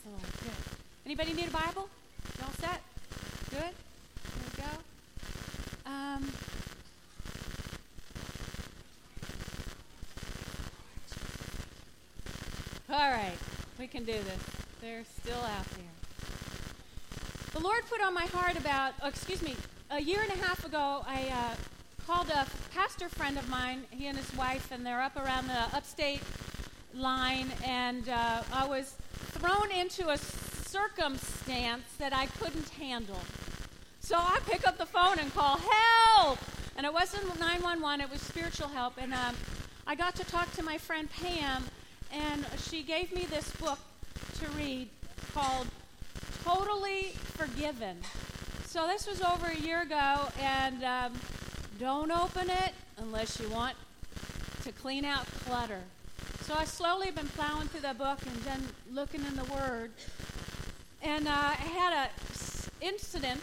the Lord. Good. Anybody need a Bible? You all set? Good? Here we go. All right. We can do this. They're still out there. The Lord put on my heart a year and a half ago, I called a pastor friend of mine, he and his wife, and they're up around the upstate line, and I was thrown into a circumstance that I couldn't handle. So I pick up the phone and call, help! And it wasn't 911, it was spiritual help. And I got to talk to my friend Pam, and she gave me this book to read called Totally Forgiven. So this was over a year ago, and don't open it unless you want to clean out clutter. So I slowly been plowing through the book and then looking in the Word. And I had an incident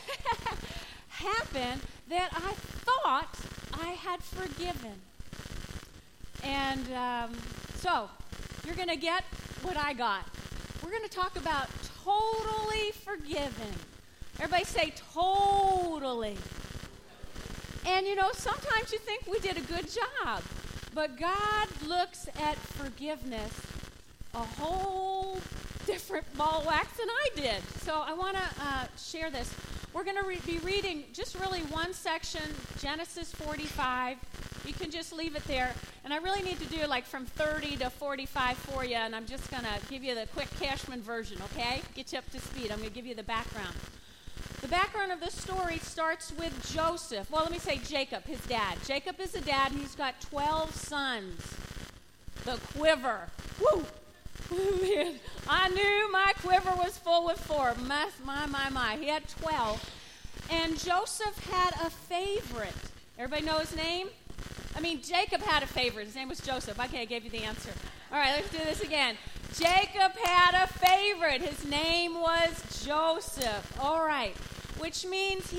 happen that I thought I had forgiven. And so you're going to get what I got. We're going to talk about totally forgiven. Everybody say totally. And sometimes you think we did a good job. But God looks at forgiveness a whole different ball of wax than I did. So I want to share this. We're going to be reading just really one section, Genesis 45. You can just leave it there. And I really need to do like from 30 to 45 for you. And I'm just going to give you the quick Cashman version, okay? Get you up to speed. I'm going to give you the background. The background of this story starts with Joseph. Well, let me say Jacob, his dad. Jacob is a dad, and he's got 12 sons. The quiver. Woo! Man, I knew my quiver was full with 4. My. He had 12. And Joseph had a favorite. Everybody know his name? Jacob had a favorite. His name was Joseph. Okay, I gave you the answer. All right, let's do this again. Jacob had a favorite. His name was Joseph. All right, which means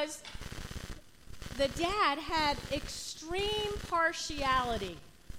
the dad had extreme partiality.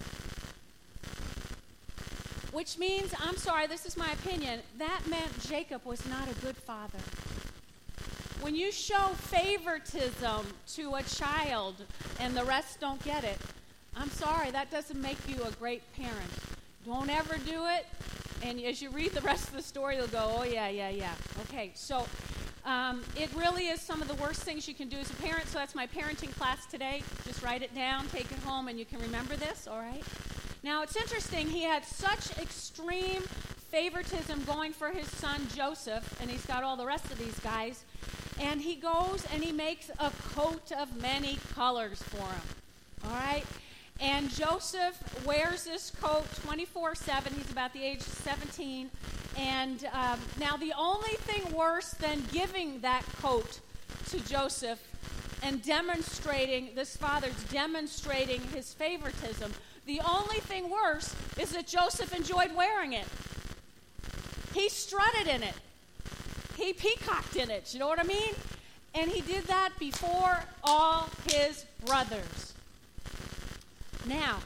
Which means, I'm sorry, this is my opinion, that meant Jacob was not a good father. When you show favoritism to a child and the rest don't get it, I'm sorry, that doesn't make you a great parent. Don't ever do it. And as you read the rest of the story, you'll go, oh, yeah. Okay, so it really is some of the worst things you can do as a parent. So that's my parenting class today. Just write it down, take it home, and you can remember this, all right? Now, it's interesting. He had such extreme favoritism going for his son Joseph, and he's got all the rest of these guys. And he goes and he makes a coat of many colors for him, all right? And Joseph wears this coat 24/7. He's about the age of 17. And now the only thing worse than giving that coat to Joseph and this father's demonstrating his favoritism, the only thing worse is that Joseph enjoyed wearing it. He strutted in it. He peacocked in it. You know what I mean? And he did that before all his brothers. Now,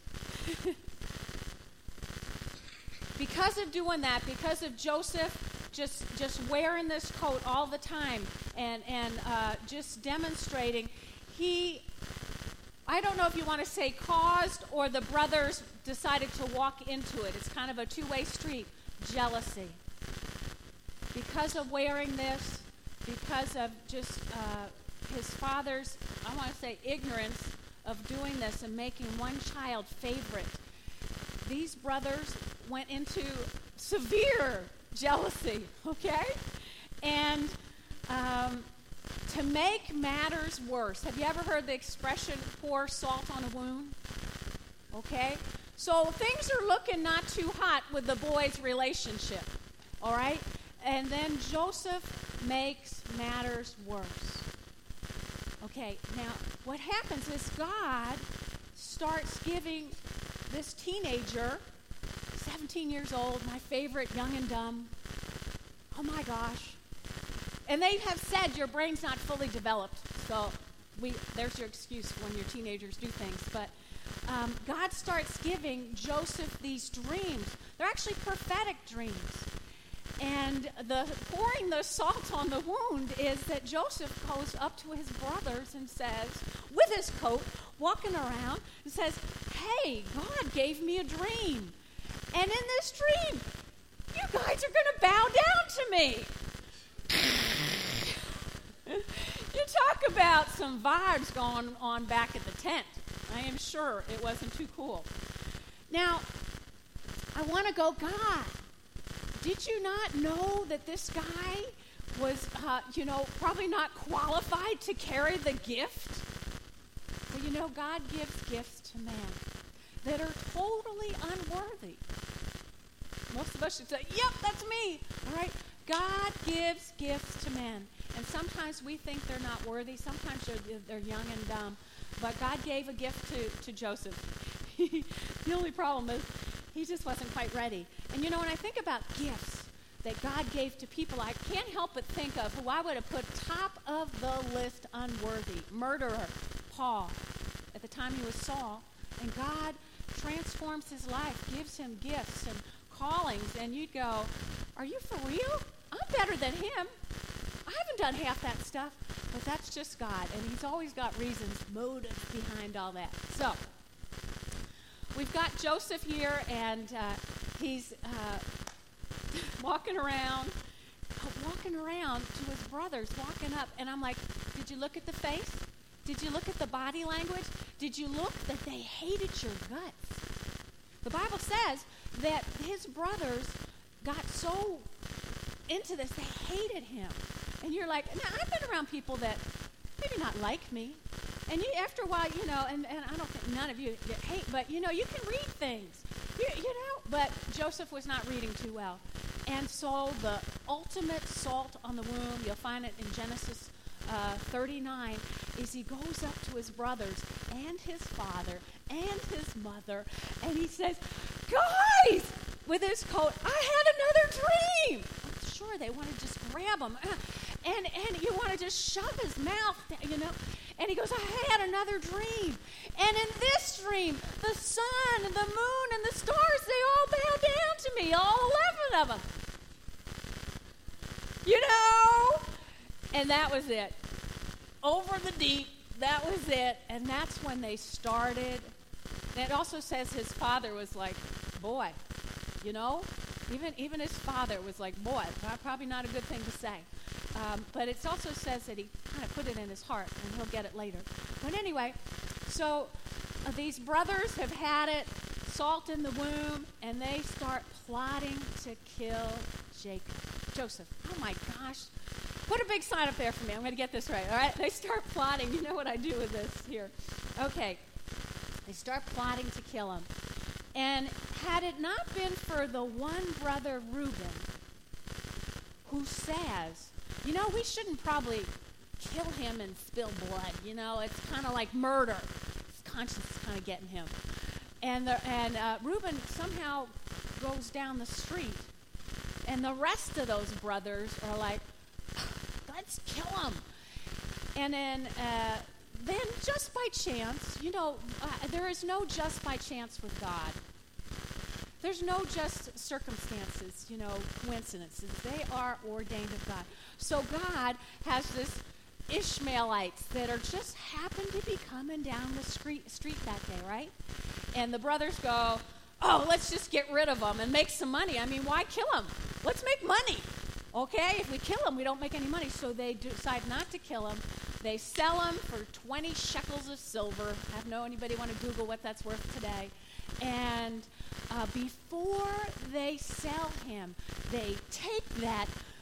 because of doing that, because of Joseph just wearing this coat all the time and just demonstrating, I don't know if you want to say caused or the brothers decided to walk into it. It's kind of a two-way street. Jealousy. Because of wearing this, because of just his father's, I want to say, ignorance of doing this and making one child favorite, these brothers went into severe jealousy, okay? And to make matters worse, have you ever heard the expression, pour salt on a wound? Okay? So things are looking not too hot with the boys' relationship, all right? And then Joseph makes matters worse. Okay, now what happens is God starts giving this teenager, 17 years old, my favorite, young and dumb, oh my gosh. And they have said your brain's not fully developed, so there's your excuse when your teenagers do things. But God starts giving Joseph these dreams. They're actually prophetic dreams. And the pouring the salt on the wound is that Joseph goes up to his brothers and says, with his coat, walking around, and says, hey, God gave me a dream. And in this dream, you guys are going to bow down to me. You talk about some vibes going on back at the tent. I am sure it wasn't too cool. Now, I want to go, God, did you not know that this guy was, probably not qualified to carry the gift? Well, God gives gifts to man that are totally unworthy. Most of us should say, yep, that's me. All right? God gives gifts to men. And sometimes we think they're not worthy. Sometimes they're young and dumb. But God gave a gift to Joseph. The only problem is he just wasn't quite ready. And when I think about gifts that God gave to people, I can't help but think of who I would have put top of the list unworthy. Murderer, Paul. At the time he was Saul. And God transforms his life, gives him gifts and callings. And you'd go, are you for real? I'm better than him. I haven't done half that stuff. But that's just God. And he's always got reasons, motives behind all that. So, we've got Joseph here, and he's walking around to his brothers, walking up. And I'm like, did you look at the face? Did you look at the body language? Did you look that they hated your guts? The Bible says that his brothers got so into this, they hated him. And you're like, now, I've been around people that maybe not like me. And after a while, and I don't think none of you hate, but, you can read things. But Joseph was not reading too well. And so the ultimate salt on the wound, you'll find it in Genesis 39, is he goes up to his brothers and his father and his mother, and he says, guys, with his coat, I had another dream. I'm sure they want to just grab him. And you want to just shove his mouth, And he goes, I had another dream. And in this dream, the sun and the moon and the stars, they all bow down to me, all 11 of them. And that was it. Over the deep, that was it. And that's when they started. And it also says his father was like, boy, even his father was like, boy, probably not a good thing to say. But it also says that he kind of put it in his heart, and he'll get it later. But anyway, so these brothers have had it, salt in the womb, and they start plotting to kill Joseph. Oh my gosh. Put a big sign up there for me. I'm going to get this right, all right? They start plotting. You know what I do with this here. Okay. They start plotting to kill him. And had it not been for the one brother, Reuben, who says, we shouldn't probably kill him and spill blood. It's kind of like murder. His conscience is kind of getting him. And Reuben somehow goes down the street. And the rest of those brothers are like, let's kill him. And then just by chance, there is no just by chance with God. There's no just circumstances, coincidences. They are ordained of God. So God has this Ishmaelites that are just happen to be coming down the street that day, right? And the brothers go, oh, let's just get rid of them and make some money. I mean, why kill them? Let's make money. Okay, if we kill them, we don't make any money. So they decide not to kill him. They sell him for 20 shekels of silver. I don't know anybody want to Google what that's worth today. And before they sell him, they take that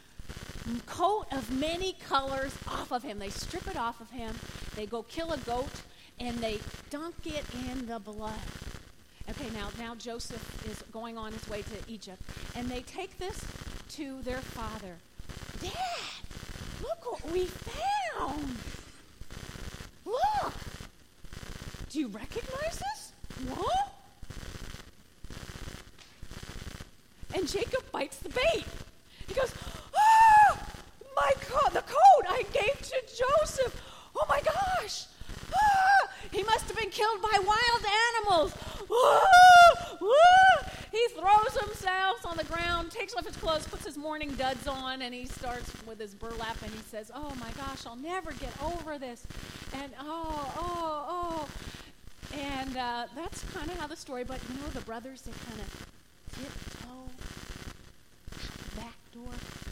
coat of many colors off of him. They strip it off of him. They go kill a goat, and they dunk it in the blood. Okay, now Joseph is going on his way to Egypt, and they take this to their father. Dad, look what we found. Look. Do you recognize this? What? And Jacob bites the bait. He goes, oh, my God, the coat I gave to Joseph. Oh, my gosh. Ah, he must have been killed by wild animals. Ah, ah. He throws himself on on the ground, takes off his clothes, puts his morning duds on, and he starts with his burlap, and he says, oh my gosh, I'll never get over this. And oh. And that's kind of how the story, but you know, the brothers, they kind of tiptoe out the back door.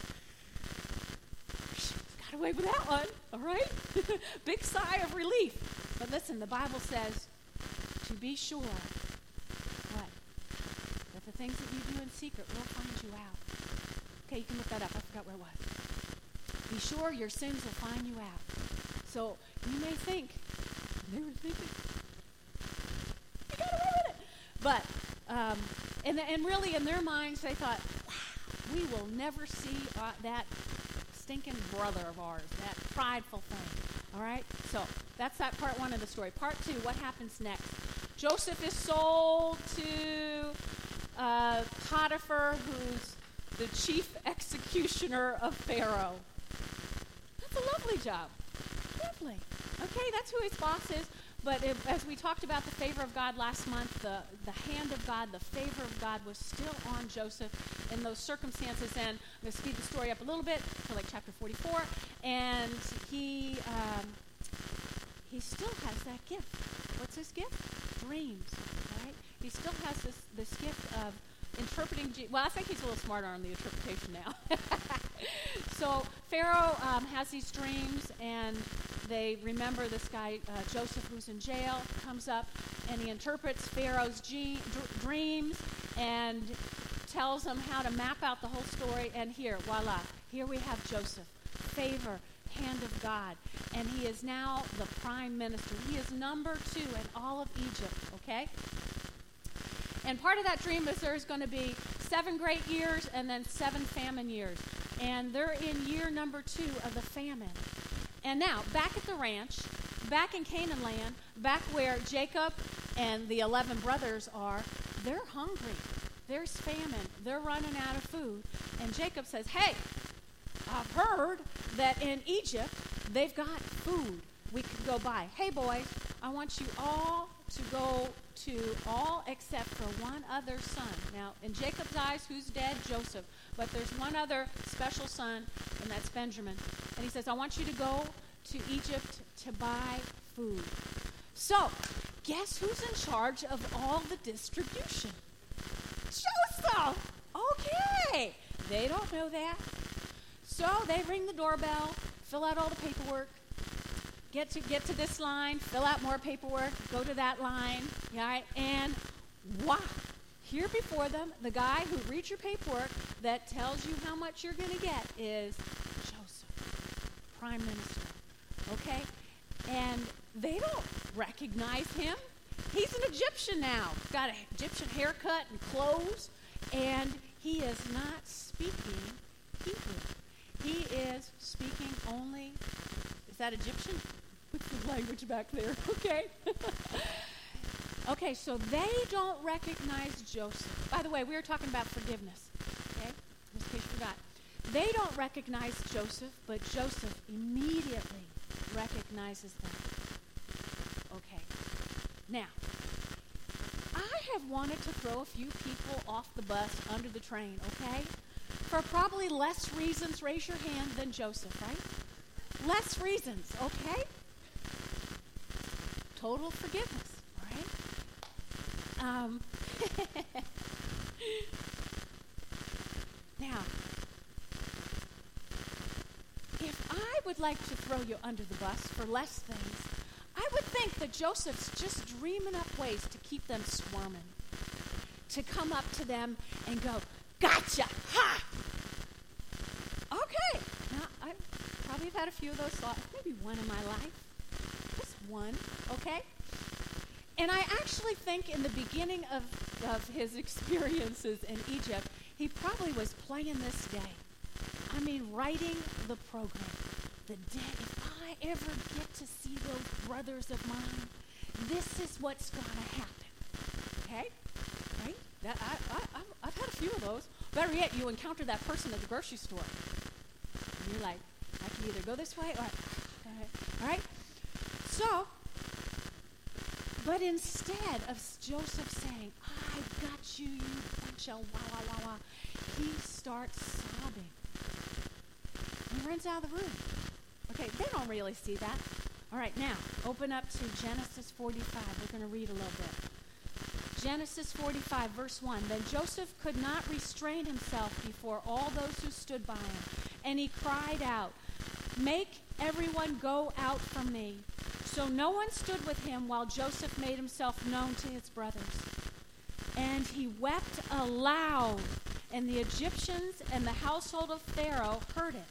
Got away with that one, all right? Big sigh of relief. But listen, the Bible says, to be sure, what? That the things that you do in secret will find you out. Okay, you can look that up. I forgot where it was. Be sure your sins will find you out. So you may think, they were thinking, you got away with it. But, and really in their minds, they thought, wow, we will never see that stinking brother of ours, that prideful thing. All right? So that's that part one of the story. Part two, what happens next? Joseph is sold to Potiphar, who's the chief executioner of Pharaoh. That's a lovely job. Lovely. Okay, that's who his boss is. But as we talked about the favor of God last month, the hand of God, the favor of God was still on Joseph in those circumstances. And I'm going to speed the story up a little bit to like chapter 44. And he still has that gift. What's his gift? Dreams, right? He still has this gift of interpreting. Well, I think he's a little smarter on the interpretation now. So Pharaoh has these dreams, and they remember this guy, Joseph, who's in jail, comes up, and he interprets Pharaoh's dreams and tells them how to map out the whole story. And here, voila, here we have Joseph. Favor, hand of God. And he is now the prime minister. He is number 2 in all of Egypt, okay? And part of that dream is there's going to be 7 great years and then 7 famine years. And they're in year number 2 of the famine. And now, back at the ranch, back in Canaan land, back where Jacob and the 11 brothers are, they're hungry. There's famine. They're running out of food. And Jacob says, hey, I've heard that in Egypt they've got food we could go buy. Hey, boys, I want you all to go to all except for one other son. Now, in Jacob's eyes, who's dead? Joseph. But there's one other special son, and that's Benjamin. And he says, I want you to go to Egypt to buy food. So, guess who's in charge of all the distribution? Joseph! Okay. They don't know that. So they ring the doorbell, fill out all the paperwork, get to this line, fill out more paperwork, go to that line, right? And wow, here before them, the guy who reads your paperwork that tells you how much you're going to get is Joseph, prime minister, okay? And they don't recognize him. He's an Egyptian now. Got an Egyptian haircut and clothes, and he is not speaking Hebrew. He is speaking only, is that Egyptian? What's the language back there? Okay. Okay, so they don't recognize Joseph. By the way, we were talking about forgiveness. Okay? Just in case you forgot. They don't recognize Joseph, but Joseph immediately recognizes them. Okay. Now, I have wanted to throw a few people off the bus under the train, okay? For probably less reasons, raise your hand, than Joseph, right? Less reasons, okay? Total forgiveness, all right? Now, if I would like to throw you under the bus for less things, I would think that Joseph's just dreaming up ways to keep them squirming, to come up to them and go, gotcha, ha! Okay. Now, I probably have had a few of those thoughts, maybe one in my life. Just one, okay? And I actually think in the beginning of his experiences in Egypt, he probably was playing this day. I mean, writing the program. The day, if I ever get to see those brothers of mine, this is what's going to happen. Okay? Right? I've had a few of those. Better yet, you encounter that person at the grocery store. And you're like, I can either go this way or... All right? So, but instead of Joseph saying, I got you, you bunch of wah, wah, wah, wah. He starts sobbing. He runs out of the room. Okay, they don't really see that. All right, now, open up to Genesis 45. We're going to read a little bit. Genesis 45, verse 1. Then Joseph could not restrain himself before all those who stood by him, and he cried out, "Make everyone go out from me." So no one stood with him while Joseph made himself known to his brothers. And he wept aloud, and the Egyptians and the household of Pharaoh heard it.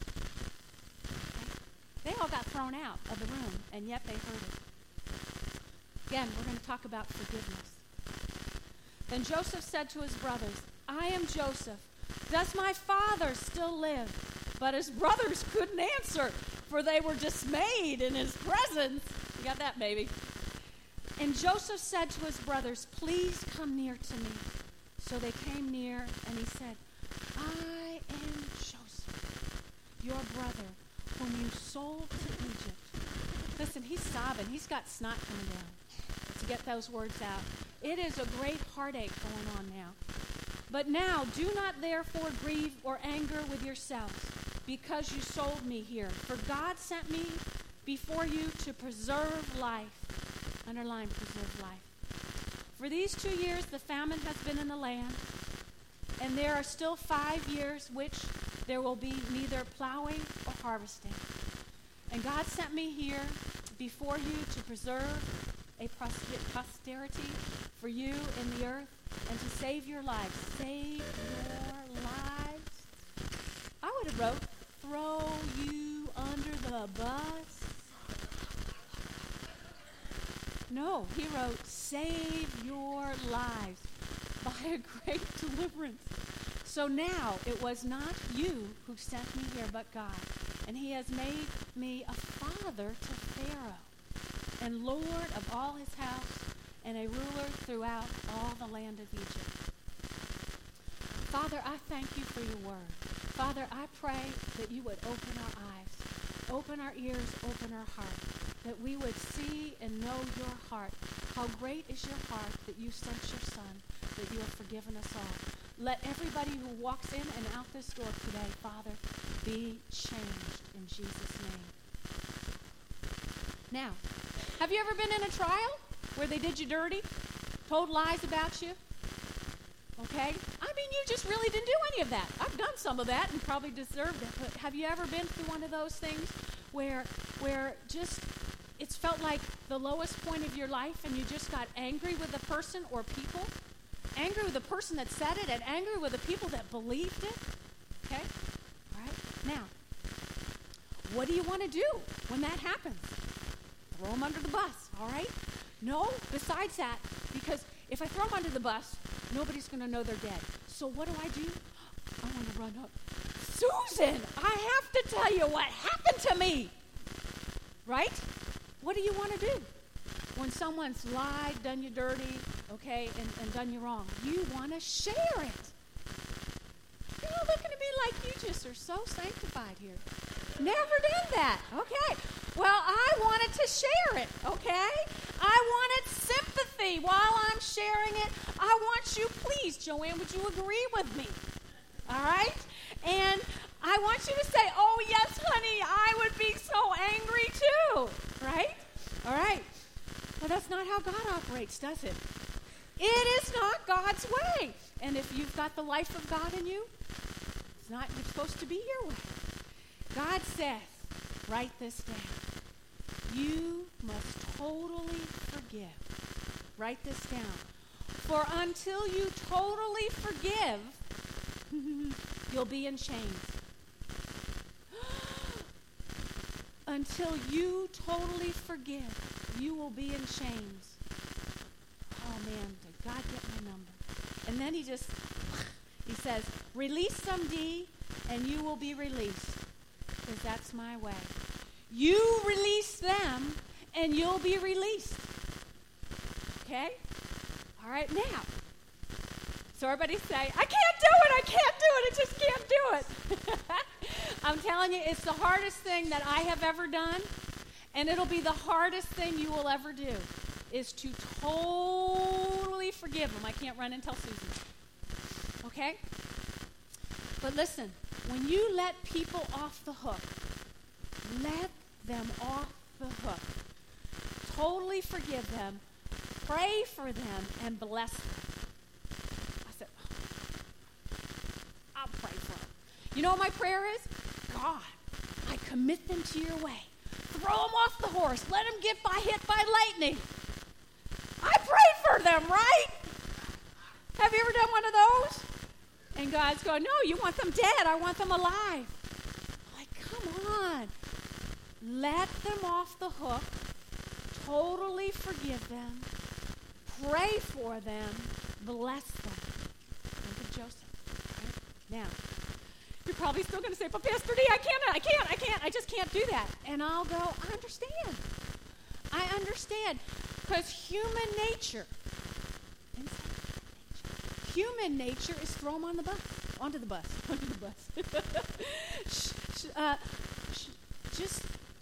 They all got thrown out of the room, and yet they heard it. Again, we're going to talk about forgiveness. Then Joseph said to his brothers, "I am Joseph. Does my father still live?" But his brothers couldn't answer, for they were dismayed in his presence. You got that, baby? And Joseph said to his brothers, "Please come near to me." So they came near, and he said, "I am Joseph, your brother, whom you sold to Egypt." Listen, he's sobbing. He's got snot coming down to get those words out. It is a great heartache going on now. "But now do not therefore grieve or anger with yourselves, because you sold me here. For God sent me before you to preserve life." Underline preserve life. "For these 2 years the famine has been in the land, and there are still 5 years which there will be neither plowing or harvesting. And God sent me here before you to preserve a posterity for you in the earth, and to save your lives." Save your lives. I would have wrote, "throw you under the bus." No, he wrote, "save your lives by a great deliverance." So now it was not you who sent me here, but God. And he has made me a father to Pharaoh, and Lord of all his house, and a ruler throughout all the land of Egypt. Father, I thank you for your word. Father, I pray that you would open our eyes, open our ears, open our heart, that we would see and know your heart. How great is your heart that you sent your son, that you have forgiven us all. Let everybody who walks in and out this door today, Father, be changed in Jesus' name. Now, have you ever been in a trial where they did you dirty, told lies about you? Okay? I mean, you just really didn't do any of that. I've done some of that and probably deserved it. But have you ever been through one of those things where just it's felt like the lowest point of your life, and you just got angry with the person or people? Angry with the person that said it, and angry with the people that believed it? Okay? All right? Now, what do you want to do when that happens? Throw them under the bus, all right? No, besides that, because if I throw them under the bus, nobody's going to know they're dead. So what do? I want to run up. "Susan, I have to tell you what happened to me." Right? What do you want to do when someone's lied, done you dirty, okay, and done you wrong? You want to share it. You're all looking at me like you just are so sanctified here. Never done that. Okay. Well, I wanted to share it, okay? I wanted sympathy while I'm sharing it. I want you, please, Joanne, would you agree with me? All right? And I want you to say, "Oh, yes, honey, I would be so angry too." Right? All right. Well, that's not how God operates, does it? It is not God's way. And if you've got the life of God in you, it's not supposed to be your way. God says, write this down. You must totally forgive. Write this down. For until you totally forgive, you'll be in chains. Until you totally forgive, you will be in chains. Oh man, did God get my number? And then he says, "Release some D, and you will be released." Because that's my way. You release them, and you'll be released. Okay? All right, now. So everybody say, "I can't do it, I can't do it, I just can't do it." I'm telling you, it's the hardest thing that I have ever done, and it'll be the hardest thing you will ever do, is to totally forgive them, I can't run and tell Susan. Okay? But listen, when you let people off the hook, let them off the hook. Totally forgive them, pray for them, and bless them. I said, I'll pray for them. You know what my prayer is? God, I commit them to your way. Throw them off the horse. Let them get hit by lightning. I prayed for them, right? Have you ever done one of those? And God's going, no, you want them dead. I want them alive. Like, come on. Let them off the hook. Totally forgive them. Pray for them. Bless them. Look at Joseph. Right? Now, you're probably still going to say, but Pastor D, I can't. I just can't do that. And I'll go, I understand. Because human nature is throw them onto the bus. Just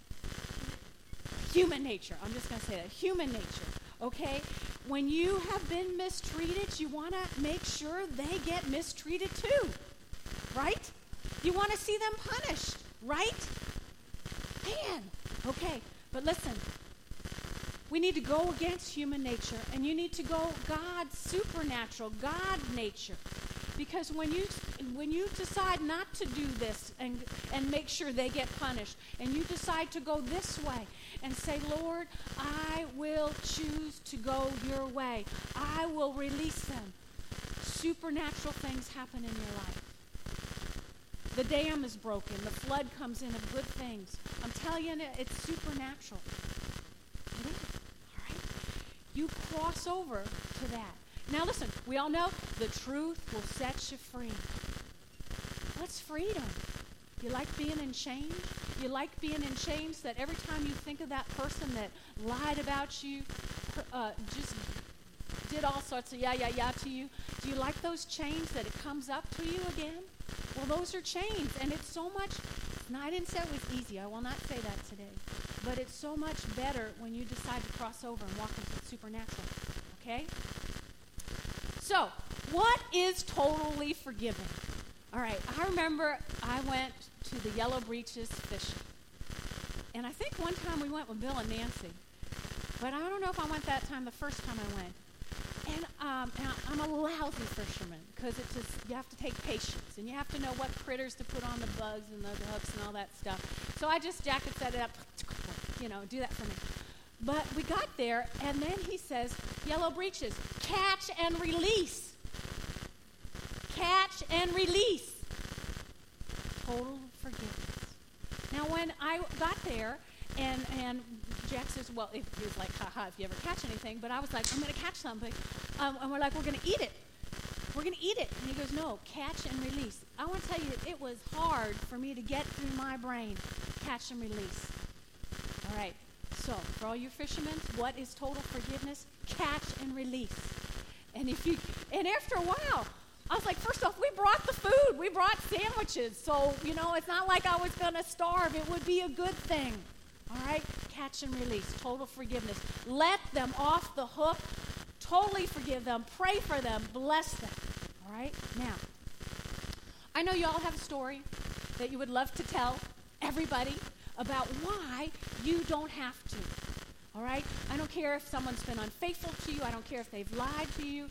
human nature. I'm just going to say that. Human nature, okay? When you have been mistreated, you want to make sure they get mistreated too, right? You want to see them punished, right? Man, okay, but listen. We need to go against human nature, and you need to go God's supernatural, God nature. Because when you decide not to do this and make sure they get punished, and you decide to go this way and say, Lord, I will choose to go your way. I will release them. Supernatural things happen in your life. The dam is broken. The flood comes in of good things. I'm telling you, it's supernatural. It is. You cross over to that. Now listen, we all know the truth will set you free. What's freedom? You like being in chains? You like being in chains that every time you think of that person that lied about you, just did all sorts of yeah to you, do you like those chains that it comes up to you again? Well, those are chains, and it's so much, no, I didn't say it was easy. I will not say that today. But it's so much better when you decide to cross over and walk into the supernatural. Okay? So, what is totally forgiving? All right, I remember I went to the Yellow Breeches fishing. And I think one time we went with Bill and Nancy. But I don't know if I went that time the first time I went. And I'm a lousy fisherman because it's just, you have to take patience. And you have to know what critters to put on the bugs and the hooks and all that stuff. So I just jacket set it up, do that for me. But we got there, and then he says, Yellow Breeches, catch and release. Catch and release. Total forgiveness. Now, when I got there, and Jack says, well, he was like, haha, if you ever catch anything. But I was like, I'm going to catch something. And we're like, we're going to eat it. We're going to eat it. And he goes, no, catch and release. I want to tell you, it was hard for me to get through my brain. Catch and release. All right. So, for all you fishermen, what is total forgiveness? Catch and release. And after a while, I was like, first off, we brought the food. We brought sandwiches. So, it's not like I was going to starve. It would be a good thing. All right? Catch and release. Total forgiveness. Let them off the hook. Totally forgive them. Pray for them. Bless them. All right? Now, I know you all have a story that you would love to tell everybody about why you don't have to. All right? I don't care if someone's been unfaithful to you. I don't care if they've lied to you.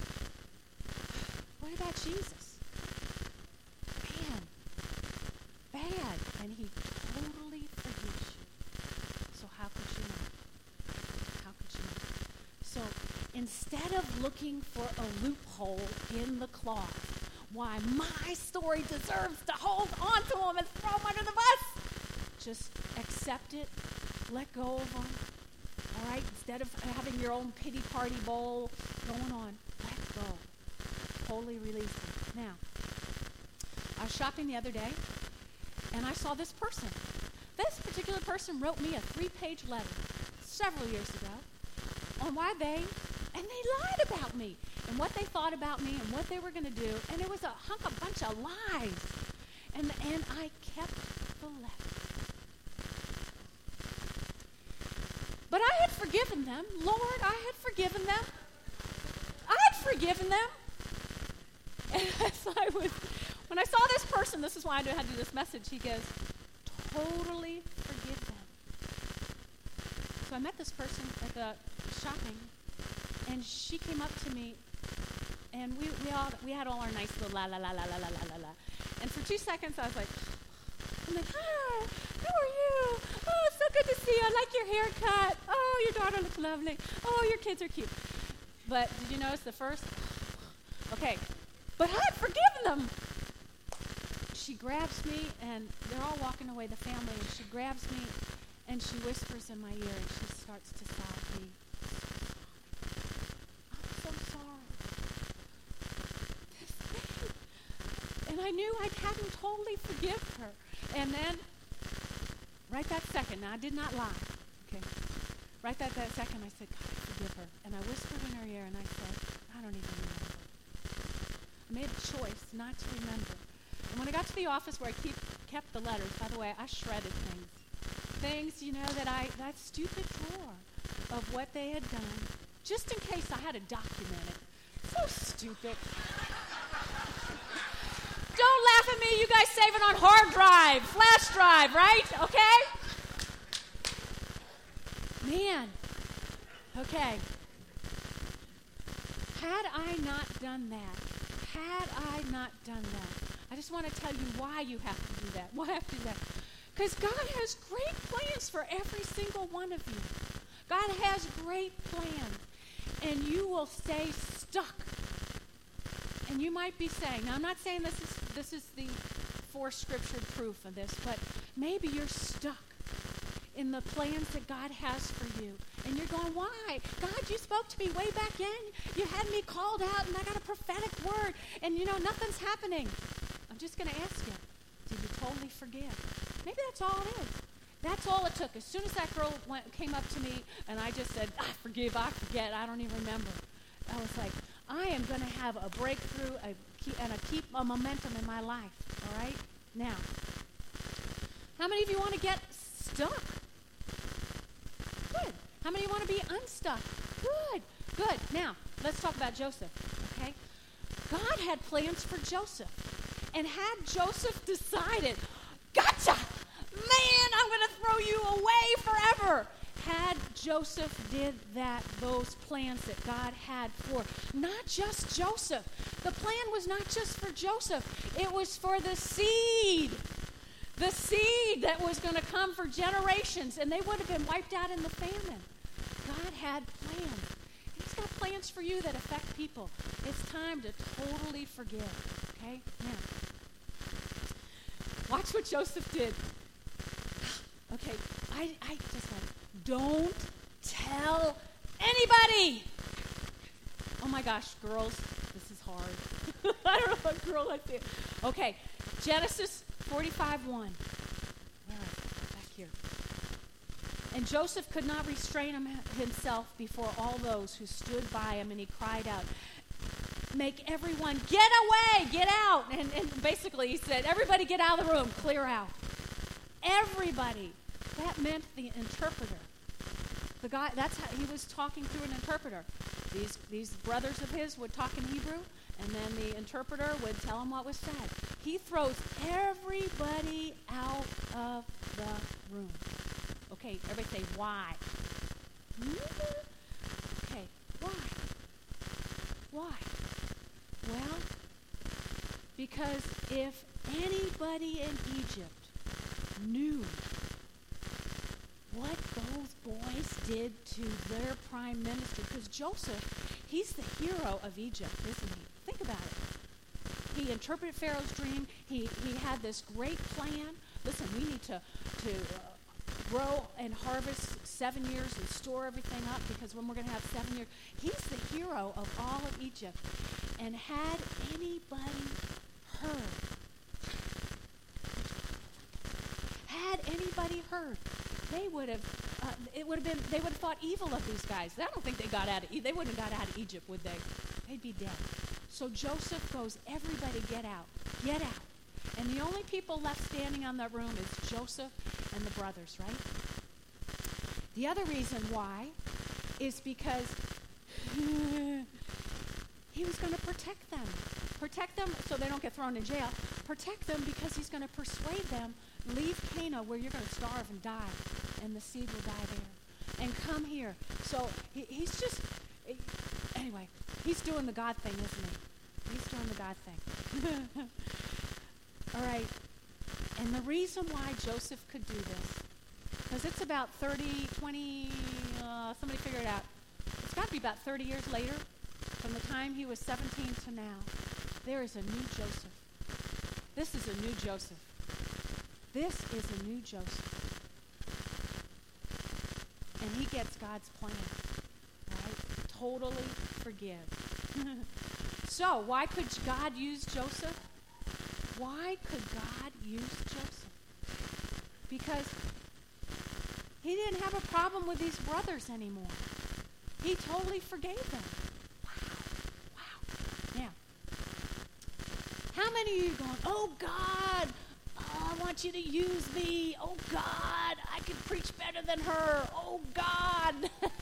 What about Jesus? Man, bad, and he totally forgives you. So how could you not? How could you not? So instead of looking for a loophole in the cloth, why my story deserves to hold on to him and throw him under the bus, just accept it, let go of him. All right? Instead of having your own pity party bowl going on, let go. Totally release it. Now, I was shopping the other day, and I saw this person. This particular person wrote me a 3-page letter several years ago on why they lied about me and what they thought about me and what they were going to do, and it was a bunch of lies. And I kept the letter. But I had forgiven them. Lord, I had forgiven them. I had forgiven them? And when I saw this person, this is why I knew how to do this message, he goes, totally forgive them. So I met this person at the shopping, and she came up to me, and we had all our nice little la la la la la la la la. And for 2 seconds, I was like, hi, how are you? Oh, it's so good to see you. I like your haircut. Oh, your daughter looks lovely. Oh, your kids are cute. But did you notice the first? Okay, but I had forgiven them. She grabs me, and they're all walking away, the family, and she grabs me, and she whispers in my ear, and she starts to sob me. I'm so sorry. And I knew I hadn't totally forgiven her. And then, right that second, now I did not lie, okay? Right that second, I said, God, forgive her. And I whispered in her ear, and I said, I don't even remember. I made a choice not to remember. And when I got to the office where I kept the letters, by the way, I shredded things. Things, that stupid drawer of what they had done, just in case I had to document it. So stupid. Don't laugh at me. You guys save it on hard drive, flash drive, right? Okay? Man. Okay. Had I not done that, I just want to tell you why you have to do that. Why I have to do that? Because God has great plans for every single one of you. God has great plans. And you will stay stuck. And you might be saying, now I'm not saying this is the forced scripture proof of this, but maybe you're stuck in the plans that God has for you. And you're going, why? God, you spoke to me way back in. You had me called out, and I got a prophetic word. And, nothing's happening. I'm just going to ask you, did you totally forgive? Maybe that's all it is. That's all it took. As soon as that girl came up to me, and I just said, I forgive, I forget, I don't even remember. I was like, I am going to have a breakthrough and keep a momentum in my life. All right? Now, how many of you want to get stuck? Good. How many want to be unstuck? Good. Good. Now, let's talk about Joseph, okay? God had plans for Joseph. And had Joseph decided, gotcha! Man, I'm going to throw you away forever. Had Joseph did those plans that God had for not just Joseph. The plan was not just for Joseph. It was for the seed. The seed that was going to come for generations, and they would have been wiped out in the famine. God had plans. He's got plans for you that affect people. It's time to totally forgive, okay? Now, watch what Joseph did. Okay, I just like, don't tell anybody. Oh my gosh, girls, this is hard. I don't know what girl I feel. Okay, Genesis 45:1. Where is it? Back here. And Joseph could not restrain himself before all those who stood by him, and he cried out, make everyone get away, get out. And basically he said, everybody get out of the room, clear out. Everybody. That meant the interpreter. The guy, that's how he was talking through an interpreter. These brothers of his would talk in Hebrew, and then the interpreter would tell him what was said. He throws everybody out of the room. Okay, everybody say, why? Okay, why? Why? Well, because if anybody in Egypt knew what those boys did to their prime minister, because Joseph, he's the hero of Egypt, isn't he? Think about it. He interpreted Pharaoh's dream. He had this great plan. Listen, we need to grow and harvest 7 years and store everything up, because when we're going to have 7 years, he's the hero of all of Egypt. And had anybody heard, they would have thought evil of these guys. I don't think they wouldn't have got out of Egypt, would they? They'd be dead. So Joseph goes, everybody get out, get out. And the only people left standing on that room is Joseph and the brothers, right? The other reason why is because He was going to protect them. Protect them so they don't get thrown in jail. Protect them because he's going to persuade them, leave Cana where you're going to starve and die, and the seed will die there. And come here. So he's just, anyway, he's doing the God thing, isn't he? He's doing the God thing. All right. And the reason why Joseph could do this, because it's about 20, somebody figure it out. It's got to be about 30 years later, from the time he was 17 to now. There is a new Joseph. This is a new Joseph. This is a new Joseph. And he gets God's plan, right? Totally forgive. So, why could God use Joseph? Why could God use Joseph? Because he didn't have a problem with these brothers anymore. He totally forgave them. Wow. Now, how many of you are going, oh God, I want you to use me. Oh God, I can preach better than her. Oh God.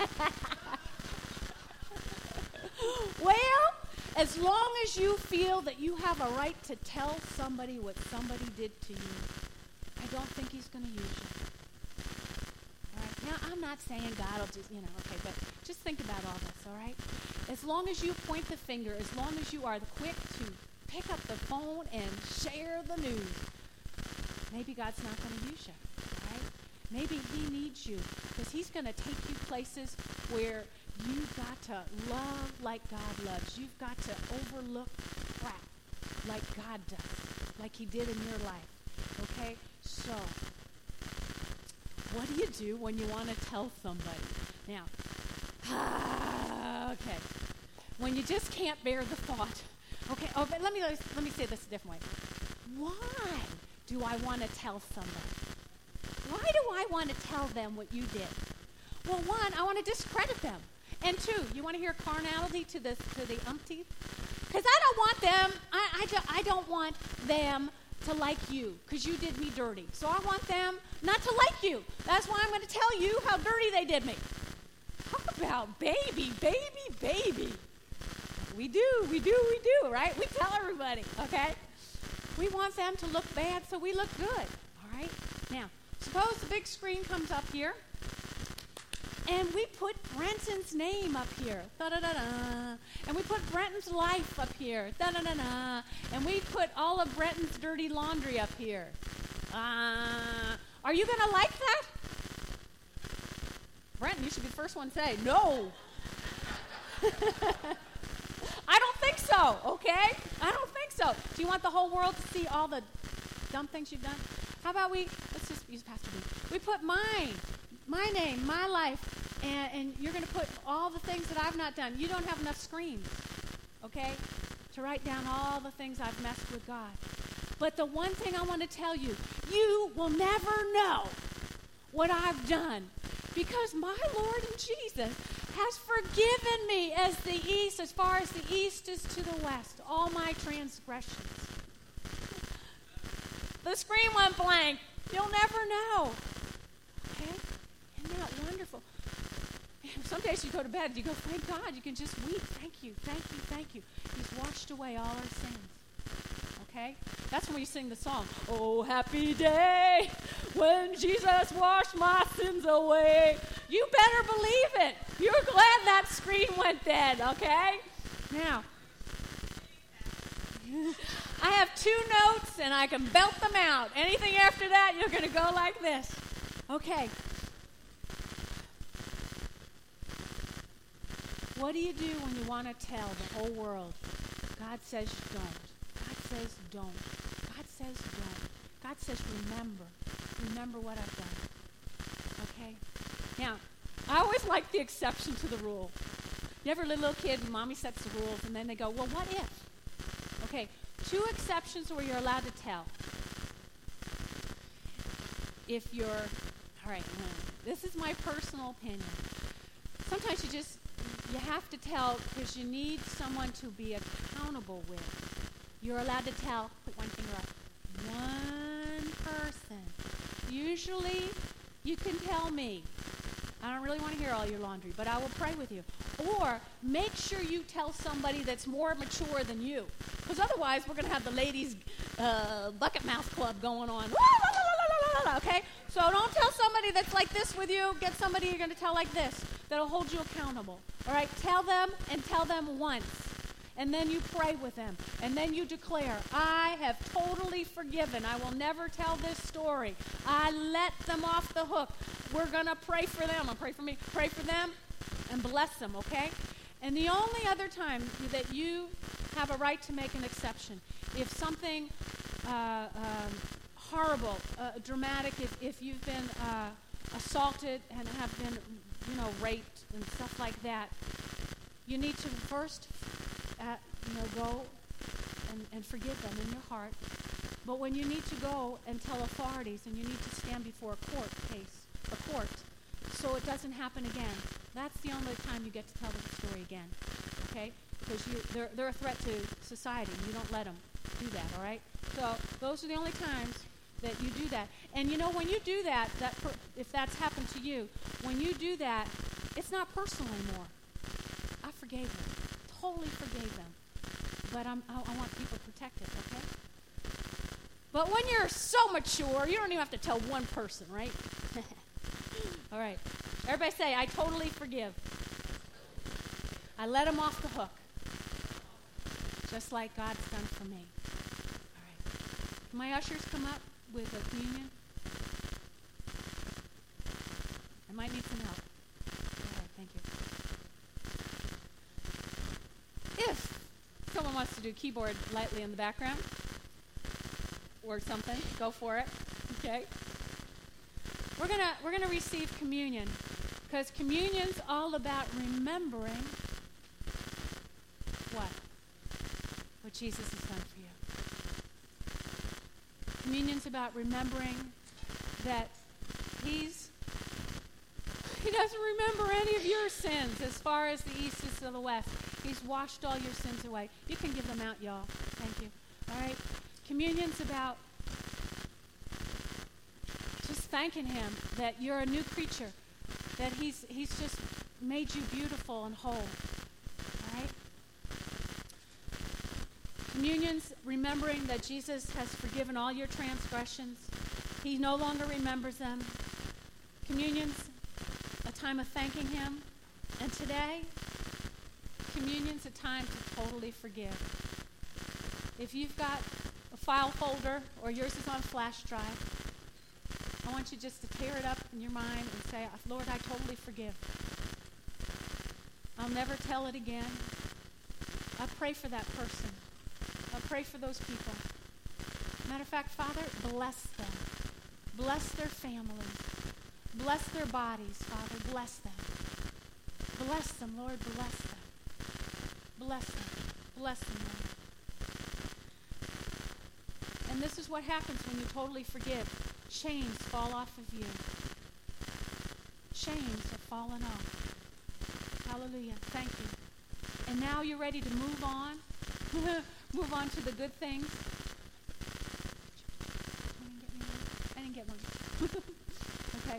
Well, as long as you feel that you have a right to tell somebody what somebody did to you, I don't think he's going to use you. All right? Now, I'm not saying God will just, okay, but just think about all this, all right? As long as you point the finger, as long as you are quick to pick up the phone and share the news, maybe God's not going to use you, all right? Maybe he needs you because he's going to take you places where you've got to love like God loves. You've got to overlook crap like God does, like he did in your life. Okay? So, what do you do when you want to tell somebody? Now, okay. When you just can't bear the thought. Okay, but let me say this a different way. Why do I want to tell somebody? Why do I want to tell them what you did? Well, one, I want to discredit them. And two, you want to hear carnality to the umpteenth? Because I don't want them, I don't want them to like you because you did me dirty. So I want them not to like you. That's why I'm going to tell you how dirty they did me. Talk about baby. We do, right? We tell everybody, okay? We want them to look bad so we look good, all right? Now, suppose the big screen comes up here. And we put Brenton's name up here, da-da-da-da. And we put Brenton's life up here, da-da-da-da. And we put all of Brenton's dirty laundry up here. Are you going to like that? Brenton, you should be the first one to say, no. I don't think so, okay? I don't think so. Do you want the whole world to see all the dumb things you've done? How about let's just use Pastor B. We put my name, my life, and you're going to put all the things that I've not done. You don't have enough screens, okay, to write down all the things I've messed with God. But the one thing I want to tell you, you will never know what I've done because my Lord and Jesus has forgiven me as far as the east is to the west, all my transgressions. The screen went blank. You'll never know. Okay? Isn't that wonderful? Some days you go to bed, you go, thank God, you can just weep. Thank you. He's washed away all our sins. Okay? That's when we sing the song, oh, happy day when Jesus washed my sins away. You better believe it. You're glad that screen went dead, okay? Now, I have 2 notes, and I can belt them out. Anything after that, you're going to go like this. Okay. What do you do when you want to tell the whole world? God says don't. God says don't. God says don't. God says remember. Remember what I've done. Okay? Now, I always like the exception to the rule. You ever a little kid and mommy sets the rules and then they go, well, what if? Okay, 2 exceptions where you're allowed to tell. If you're, all right, this is my personal opinion. Sometimes you have to tell because you need someone to be accountable with. You're allowed to tell, put one finger up, one person. Usually, you can tell me. I don't really want to hear all your laundry, but I will pray with you. Or make sure you tell somebody that's more mature than you. Because otherwise, we're going to have the ladies' bucket mouth club going on. Okay? So don't tell somebody that's like this with you. Get somebody you're going to tell like this that'll hold you accountable. All right? Tell them and tell them once. And then you pray with them. And then you declare, I have totally forgiven. I will never tell this story. I let them off the hook. We're going to pray for them. I'll pray for me. Pray for them and bless them, okay? And the only other time that you have a right to make an exception, if something horrible, dramatic, if you've been assaulted and have been, raped and stuff like that, you need to first go and forgive them in your heart. But when you need to go and tell authorities and you need to stand before a court, so it doesn't happen again, that's the only time you get to tell the story again, okay? Because they're a threat to society. You don't let them do that, all right? So those are the only times that you do that. And when you do that, if that's happened to you, when you do that, it's not personal anymore. I forgave them. Totally forgave them. But I want people protected, okay? But when you're so mature, you don't even have to tell one person, right? All right. Everybody say, I totally forgive. I let him off the hook. Just like God's done for me. All right. Can my ushers come up with a communion? I might need some help. All right, thank you. If someone wants to do keyboard lightly in the background or something, go for it. Okay? We're gonna receive communion, because communion's all about remembering what Jesus has done for you. Communion's about remembering that he doesn't remember any of your sins as far as the east is to the west. He's washed all your sins away. You can give them out, y'all. Thank you. All right? Communion's about just thanking him that you're a new creature, that he's just made you beautiful and whole. All right? Communion's remembering that Jesus has forgiven all your transgressions. He no longer remembers them. Communion's a time of thanking him. And today, communion's a time to totally forgive. If you've got a file folder or yours is on a flash drive, I want you just to tear it up in your mind and say, Lord, I totally forgive. I'll never tell it again. I pray for that person. I pray for those people. Matter of fact, Father, bless them. Bless their families. Bless their bodies, Father. Bless them. Bless them, Lord. Bless them. Bless them. Bless them, Lord. And this is what happens when you totally forgive. Chains fall off of you. Chains have fallen off. Hallelujah. Thank you. And now you're ready to move on. Move on to the good things. I didn't get one. Okay.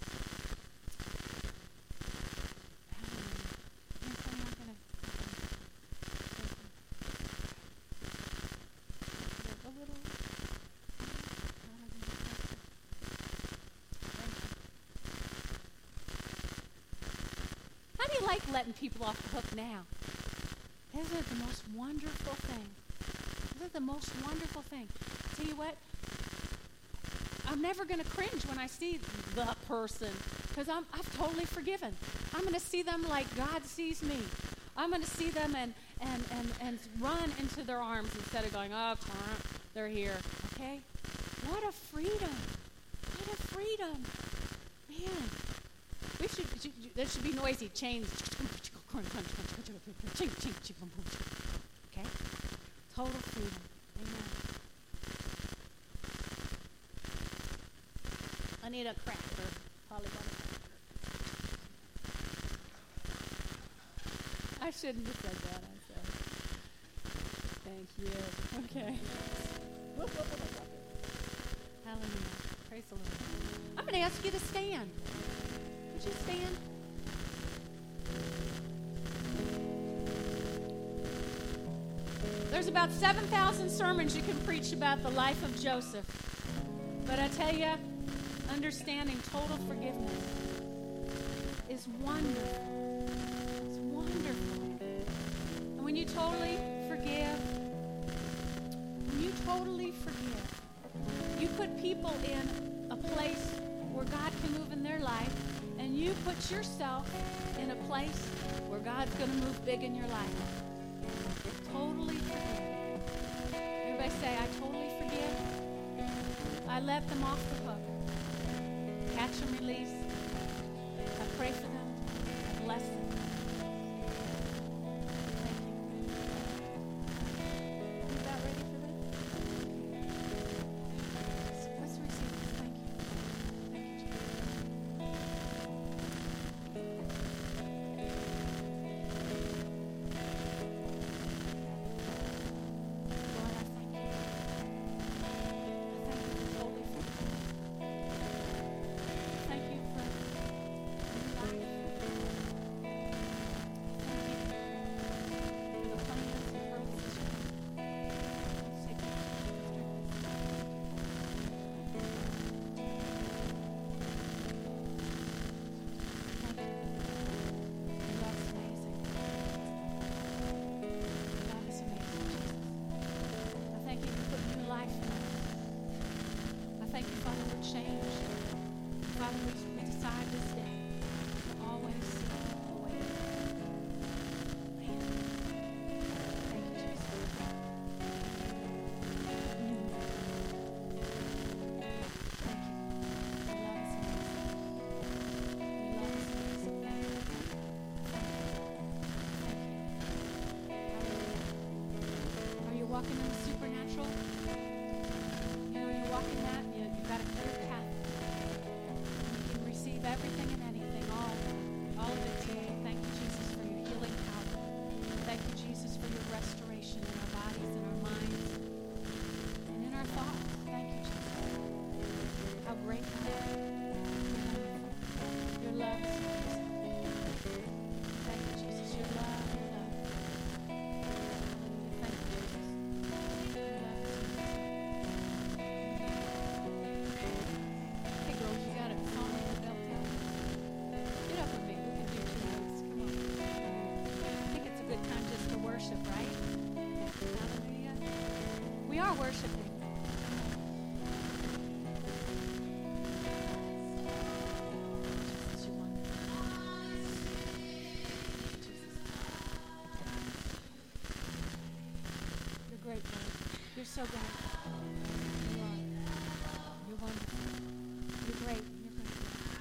How do you like letting people off the hook now? Isn't it the most wonderful thing? Isn't it the most wonderful thing? Tell you what, I'm never going to cringe when I see the person, because I've totally forgiven. I'm going to see them like God sees me. I'm going to see them and run into their arms instead of going, oh, they're here. Okay? What a freedom. What a freedom. Man. That should be noisy. Chains. Okay? Total freedom. Amen. I need a cracker. Probably got a cracker. I shouldn't have said that. I said. Thank you. Okay. Hallelujah. Praise the Lord. I'm going to ask you to stand. Would you stand? There's about 7,000 sermons you can preach about the life of Joseph. But I tell you, understanding total forgiveness is wonderful. It's wonderful. And when you totally forgive, you put people in a place where God can move in their life, and you put yourself in a place where God's going to move big in your life. Totally forgive. Everybody say, I totally forgive. I let them off the hook. Catch and release. I pray for them. I bless them. Thank you. You about ready for this? Let's receive this. Thank you. Thank you, Jesus. Lord, I thank you. I thank you for totally forgiving. Thank you for new life. Thank you for the plans and purposes you have. Thank you. Your love is amazing. Your love is amazing, Jesus. I thank you for putting new life in us. I thank you, Father, we're changed. Father, we decide this day to always see the way you do. Man. Thank you, Jesus. Thank you. Your love is amazing. Your love is amazing. Thank you. Thank you. Hallelujah. Are you walking in the supernatural? You know, you walk in that, you've got a clear path. You can receive everything and anything, all of it today. Thank you, Jesus, for your healing power. Thank you, Jesus, for your restoration in our bodies, in our minds, and in our thoughts. Thank you, Jesus. How great you are. Your love is amazing. Thank you, Jesus. Your love, your love. Hallelujah. Thank you, Jesus. Your love is amazing. Hey, girls, you got a song in your belt too? Get up with me. We can do 2 notes. Come on. I think it's a good time just to worship, right? Hallelujah. We are worshiping. Jesus, you're wonderful. Jesus. You're great, Lord. You're so great. You are. You're wonderful. You're great. You're great.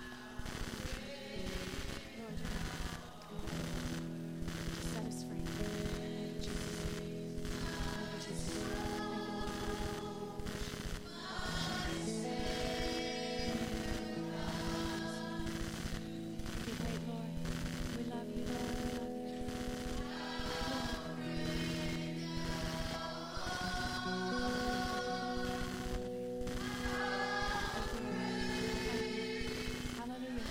Lord, you're wonderful. Just set us free. Thank you, Jesus. Thank you, Jesus. Thank you, great Lord. We love you, Lord. We love you. Hallelujah.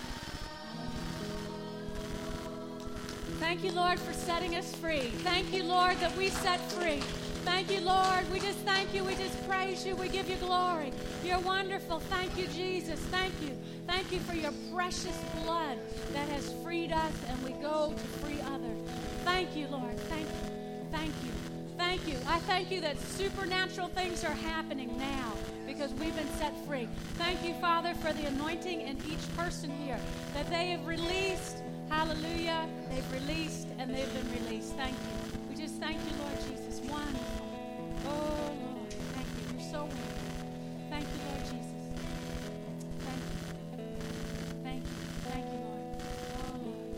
Thank you, Lord, for setting us free. Thank you, Lord, that we set free. Thank you, Lord. We just thank you. We just praise you. We give you glory. You're wonderful. Thank you, Jesus. Thank you. Thank you for your precious blood that has freed us, and we go to free others. Thank you, Lord. Thank you. Thank you. Thank you. I thank you that supernatural things are happening now because we've been set free. Thank you, Father, for the anointing in each person here, that they have released. Hallelujah. They've released and they've been released. Thank you. We just thank you, Lord Jesus. Wonderful. Oh, Lord. Thank you. You're so wonderful. Thank you, Lord Jesus. Thank you. Thank you. Thank you, Lord. Oh, Lord.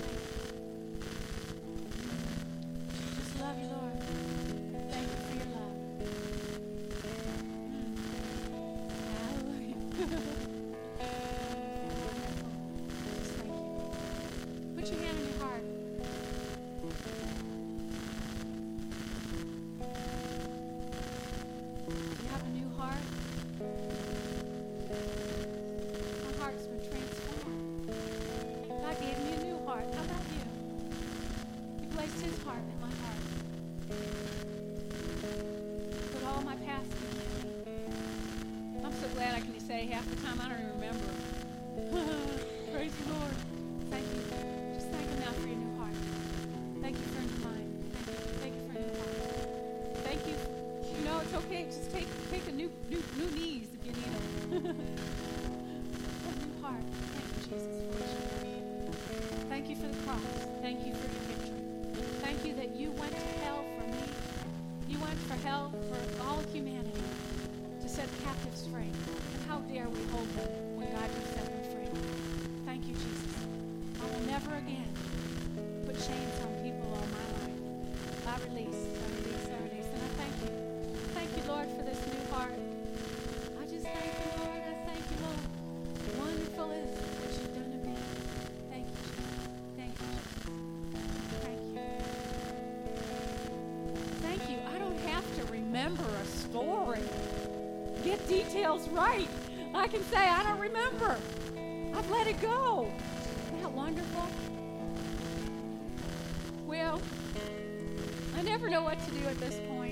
Thank you. Just love you, Lord. Thank you for your love. Hallelujah. Just thank you. Put your hand on your heart. You have a new heart. My heart's been transformed. God half the time I don't even remember. Praise the Lord. Thank you. Just thank him now for your new heart. Thank you for a new mind. Thank you for a new heart. Thank you. You know, it's okay. Just take a new knees if you need them. A new heart. Thank you, Jesus, for what you did. Thank you for the cross. Thank you for your victory. Thank you that you went to hell for me. You went for hell for all of humanity to set captives free. And how dare we hold them when God can set them free? Thank you, Jesus. I will never again put chains on people all my life. I release. And I thank you. Thank you, Lord, for this new heart. I just thank you, Lord. I thank you, Lord. Wonderful is what you've done to me. Thank you, Jesus. Thank you, Jesus. Thank you. Thank you. I don't have to remember a story. Get details right. I can say, I don't remember. I've let it go. Isn't that wonderful? Well, I never know what to do at this point.